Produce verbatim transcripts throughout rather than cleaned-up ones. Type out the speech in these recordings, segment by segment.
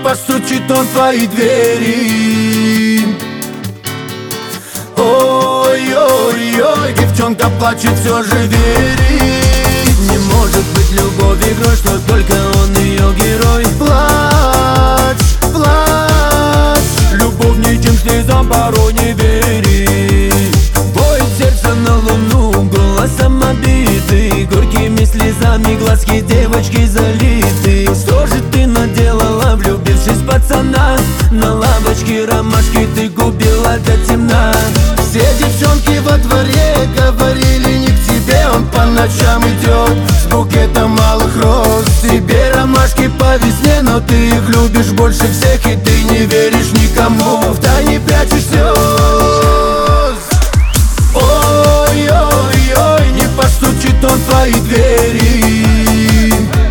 постучит он в твои двери. Ой-ой-ой, девчонка плачет, все же верит. Не может быть любовь игрой, что только он ее герой. Плачь, плачь, любовь ничем слезам порой не верит. Воет сердце на луну голосом обиды, горькими слезами глазки девочки залиты. Что же ты наделала, влюбившись в пацана? На лавочке ромашки ты губила до темна. Все девчонки во дворе говорили не к тебе. Он по ночам идет с букетом малых роз. Тебе ромашки по весне, но ты их любишь больше всех. И ты не веришь никому, втайне прячешь слез. Ой-ой-ой, не постучит он в твои двери.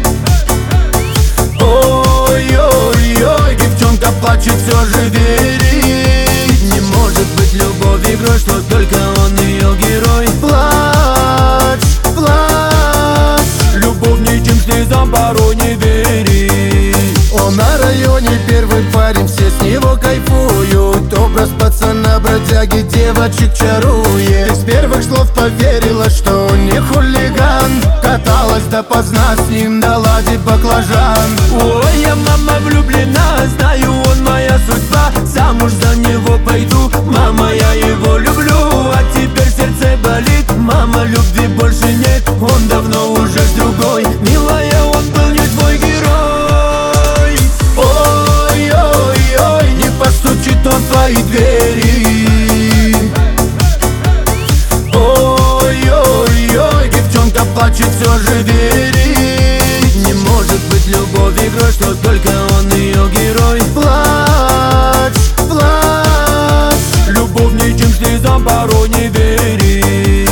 Ой-ой-ой, девчонка плачет, все же верит. Не может быть любовь игрой, что только он ее герой. Плачь, плачь, любовь ничем слезам порой не верит. Он на районе первый парень, все с него кайфуют. Образ пацана бродяги девочек чарует. Из первых слов поверила, что он не хулиган. Каталась допоздна с ним на ладе баклажан. Ой, я мама влюблена, знаю, он моя судьба. Замуж за него пойду, мама, я его люблю. А теперь сердце болит, мама, любви больше нет. Он давно уже с другой, милая, он был не твой герой. Ой-ой-ой, не постучит он в твои двери. Ой-ой-ой, девчонка плачет, все же верит. Не может быть любовь игрой, что только он ее герой. Плачь, плачь, любовь ничем слезам порой не верит.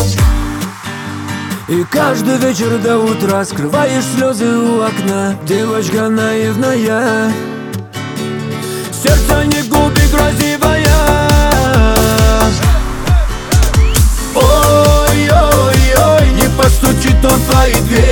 И каждый вечер до утра скрываешь слезы у окна. Девочка наивная, сердце не губи красивая. Ой-ой-ой, не постучит он в твои двери.